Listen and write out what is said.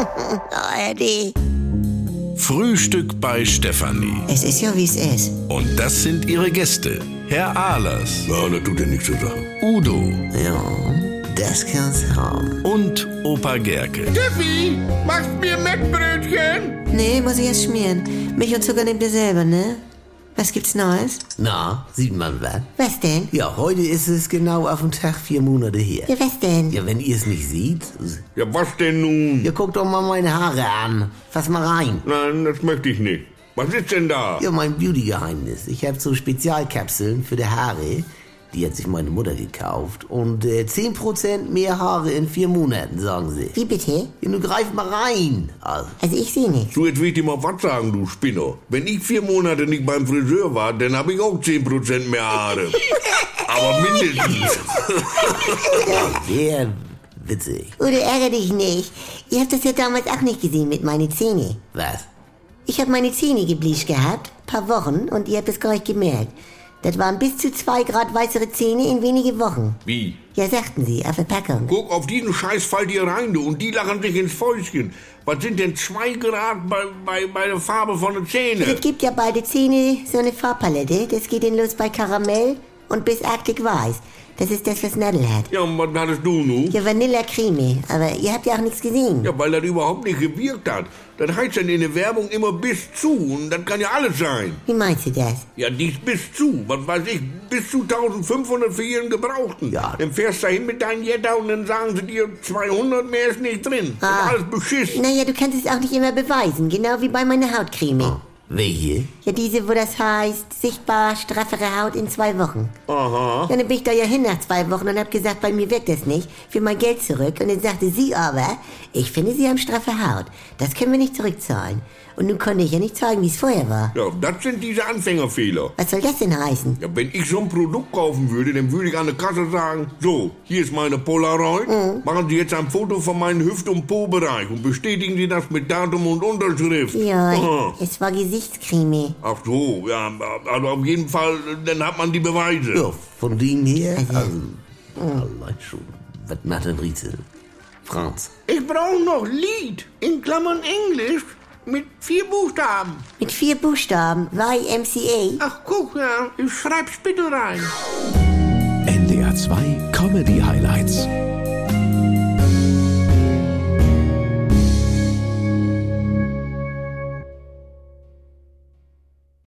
Eddie. Frühstück bei Stefanie. Es ist ja, wie es ist. Und das sind ihre Gäste. Herr Ahlers. Ja, das tut ja nichts zu sagen. Udo. Ja, das kann's haben. Und Opa Gerke. Steffi, machst mir Mettbrötchen? Nee, muss ich erst schmieren. Milch und Zucker nehmt ihr selber, ne? Was gibt's Neues? Na, sieht man was? Was denn? Ja, heute ist es genau auf den Tag 4 Monate her. Ja, was denn? Ja, wenn ihr es nicht seht. Ja, was denn nun? Ja, guckt doch mal meine Haare an. Fass mal rein. Nein, das möchte ich nicht. Was ist denn da? Ja, mein Beauty-Geheimnis. Ich habe so Spezialkapseln für die Haare. Die hat sich meine Mutter gekauft. Und 10% mehr Haare in 4 Monaten, sagen sie. Wie bitte? Ja, nun greif mal rein. Also ich sehe nichts. So, jetzt will ich dir mal was sagen, du Spinner. Wenn ich 4 Monate nicht beim Friseur war, dann habe ich auch 10% mehr Haare. Aber mindestens. Sehr witzig. Oder ärgere dich nicht. Ihr habt das ja damals auch nicht gesehen mit meinen Zähnen. Was? Ich habe meine Zähne gebleicht gehabt, paar Wochen, und ihr habt es gar nicht gemerkt. Das waren bis zu 2 Grad weißere Zähne in wenige Wochen. Wie? Ja, sagten sie, auf der Packung. Guck, auf diesen Scheiß fallt ihr rein, du. Und die lachen sich ins Fäustchen. Was sind denn 2 Grad bei der Farbe von den Zähnen? Es gibt ja beide Zähne so eine Farbpalette. Das geht denn los bei Karamell und bis Arctic Weiß. Das ist das, was Nadel hat. Ja, und was hattest du nun? Ja, Vanilla-Creme. Aber ihr habt ja auch nichts gesehen. Ja, weil das überhaupt nicht gewirkt hat. Das heißt dann in der Werbung immer bis zu. Und das kann ja alles sein. Wie meinst du das? Ja, dies bis zu. Was weiß ich, bis zu 1500 für ihren Gebrauchten. Ja. Dann fährst du dahin mit deinen Jetta und dann sagen sie dir, 200 mehr ist nicht drin. Das ist alles Beschiss. Naja, du kannst es auch nicht immer beweisen. Genau wie bei meiner Hautcreme. Welche? Ja, diese, wo das heißt, sichtbar straffere Haut in 2 Wochen. Aha. Ja, dann bin ich da ja hin nach 2 Wochen und hab gesagt, bei mir wirkt das nicht. Für mein Geld zurück. Und dann sagte sie aber, ich finde, sie haben straffe Haut. Das können wir nicht zurückzahlen. Und nun konnte ich ja nicht zeigen, wie es vorher war. Ja, das sind diese Anfängerfehler. Was soll das denn heißen? Ja, wenn ich so ein Produkt kaufen würde, dann würde ich an der Kasse sagen, so, hier ist meine Polaroid. Machen Sie jetzt ein Foto von meinem Hüft- und Po-Bereich und bestätigen Sie das mit Datum und Unterschrift. Ja, Aha. es war Gesichtscreme. Ach so, ja, also auf jeden Fall, dann hat man die Beweise. Ja, von dem her, allein schon. Was macht ein Rätsel? Franz. Ich brauche noch Lied, in Klammern Englisch, mit 4 Buchstaben. Mit 4 Buchstaben. YMCA. Ach, guck, ja, ich schreib's bitte rein. NDR 2 Comedy Highlights.